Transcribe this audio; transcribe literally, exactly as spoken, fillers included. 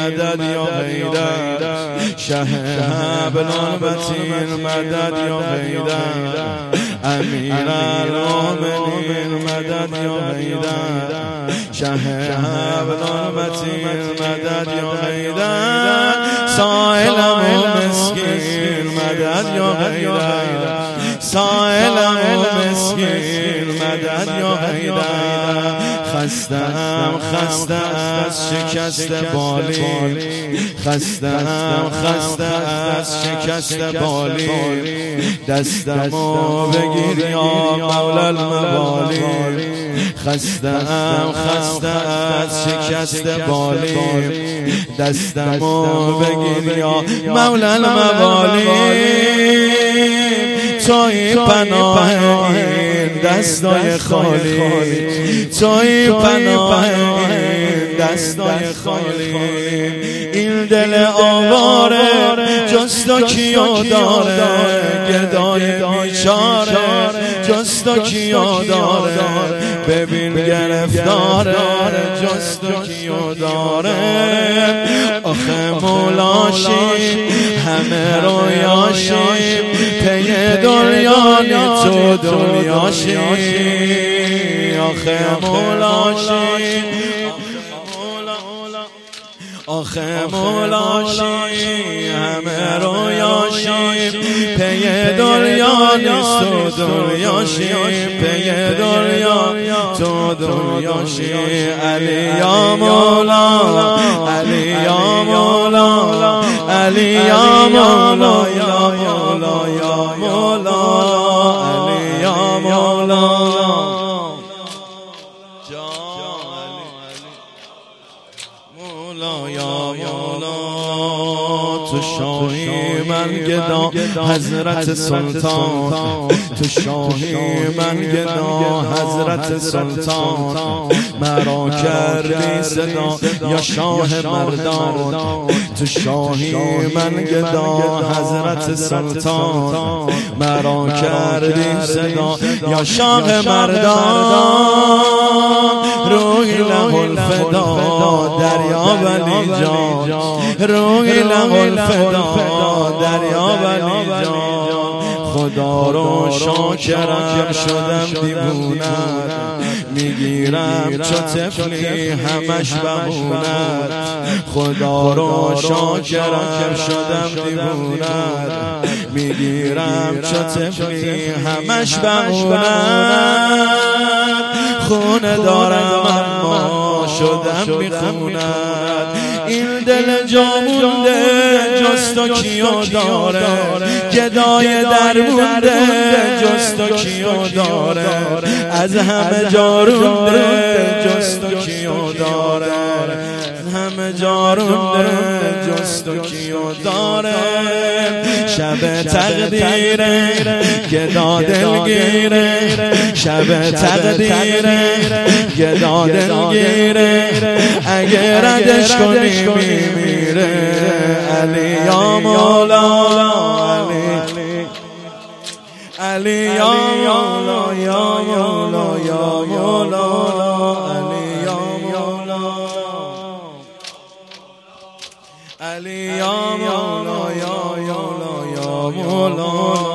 مدد یا حیدر شه حبل المتین مدد یا حیدر امیر المؤمنین مدد یا حیدر شه حبل المتین مدد یا حیدر سائلم مسکین مدد یا حیدر سائلم مسکین مدد یا حیدر خستم خسته از شکست بالی خستم خسته از شکست بالی دستمو بگیر یا مولا الموالی خستم خسته از شکست بالی دستمو بگیر یا مولا الموالی توی پناه این دستای خالی توی پناه این دستای خالی این دل آواره جز تو کیو داره گدای بیچاره جز تو کیو داره ببین گرفتاره جز تو کیو داره آخه مولاشی همه رویاشی پی دنیانی تو دنیاشی آخه مولاشی آخه مولاشی همه رویاشی پی دنیا نیست تو دنیاشی پی دنیا تو دنیاشی علی یا مولا علی یا مولا علی یا مولا یا مولا یا مولا علی یا مولا مولا یا مولا تو شاهی من گدا حضرت سلطان تو شاهی من گدا حضرت سلطان مرا کردی صدا یا شاه مردان تو شاهی من گدا حضرت سلطان مرا کردی صدا یا شاه مردان روحی له الفدا دریا ولی جان روحی له الفدا دریا ولی جان خدا رو شاکرم شدم دیوونت میگیرم چو طفلی همش بمونت خدا رو شاکرم شدم دیوونت میگیرم چو طفلی همش بمونت خونه دارم اما شدم میخونت این دل جا مونده جز تو کیو داره گدای در مونده جز تو کیو داره از همه جا رونده جز تو کیو داره همه جا رونده جز تو کیو داره شب تقدیره گدا دلگیره شب تقدیره گدا دلگیره اگه ردش کنی میمیره علی یا مولا علی یا مولا یا مولا یا مولا علی یا مولا علی یا مولا یا مولا یا مولا